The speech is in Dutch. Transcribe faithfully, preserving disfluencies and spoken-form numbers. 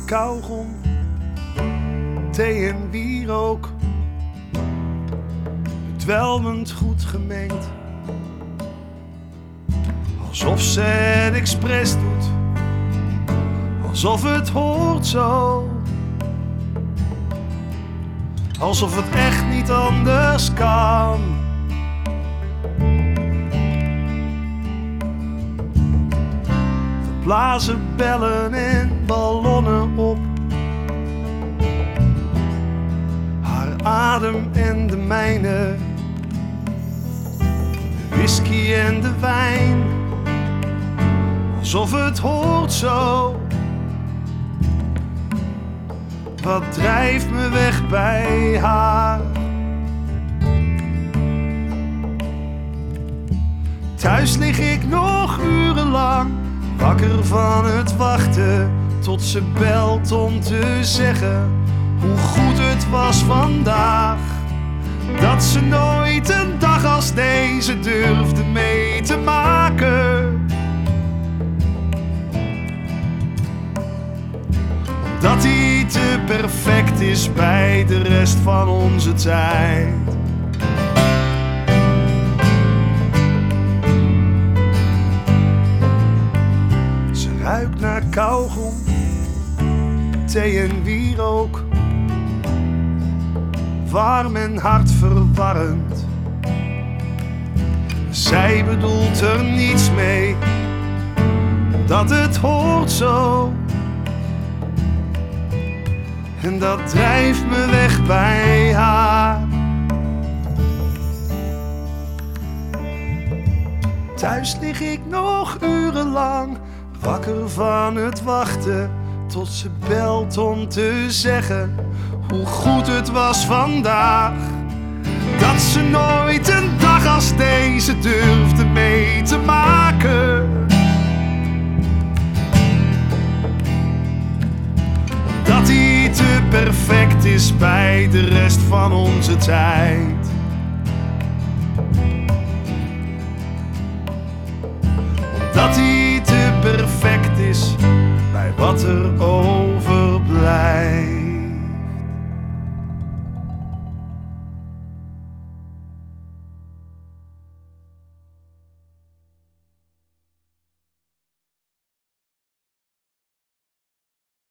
kauwgom, thee en wierook, bedwelmend goed gemengd. Alsof ze het expres doet, alsof het hoort zo. Alsof het echt niet anders kan. We blazen bellen en ballonnen op. Haar adem en de mijne. De whisky en de wijn. Alsof het hoort zo. Wat drijft me weg bij haar? Thuis lig ik nog urenlang, wakker van het wachten, tot ze belt om te zeggen hoe goed het was vandaag. Dat ze nooit een dag als deze durfde mee te maken. Dat hij te perfect is bij de rest van onze tijd. Ze ruikt naar kauwgom, thee en wierook. Warm en hartverwarrend. Zij bedoelt er niets mee, dat het hoort zo. En dat drijft me weg bij haar. Thuis lig ik nog urenlang, wakker van het wachten, tot ze belt om te zeggen hoe goed het was vandaag. Dat ze nooit een dag als deze durfde mee te maken. Dat hij te perfect is bij de rest van onze tijd. Dat hij te perfect is bij wat er